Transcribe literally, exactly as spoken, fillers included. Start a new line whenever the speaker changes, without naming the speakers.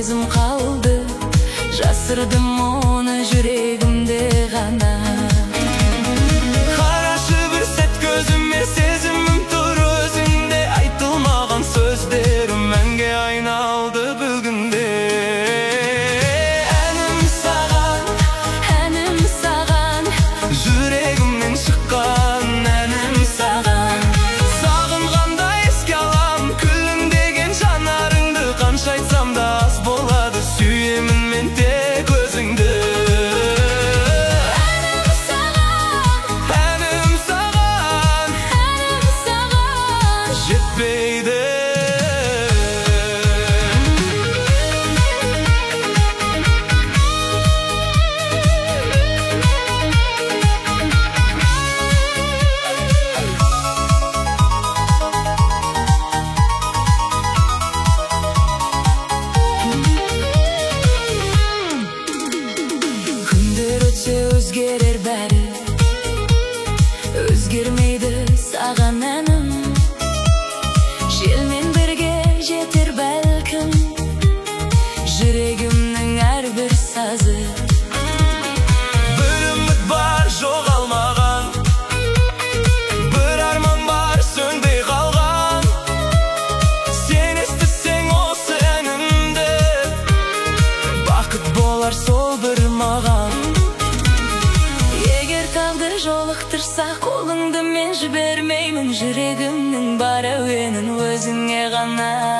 Өзім қалды, жасырдым оны жүрегімде ғана.
Қарашы бір сәт көзіме, сезімім тұр өзіңде. Айтылмаған сөздерім мәңге айналды бүгінде. Әнім саған,
әнім саған,
жүрегімнен шыққан әнім саған. Сағынғанда еске алам күлімдеген жанарыңды. Қанша айтсам да аз болады, сүйемін мен тек өзіңді.
әнім саған,
Әнім саған
әнім саған
жетпейді.
Күндер өтсе өзгерер бәрі, өзгермейді саған әнім. Желмен бірге жетер бәлкім жүрегімнің әрбір сазы.
Бір үміт бар жоғалмаған, бір арман бар сөнбей қалған. Сен естісең осы әнімді, бақыт болар сол бір маған.
Егер тағдыр жолықтырса қолыңды мен жібермеймін. Жүрегімнің бар әуенін өзіңе ғана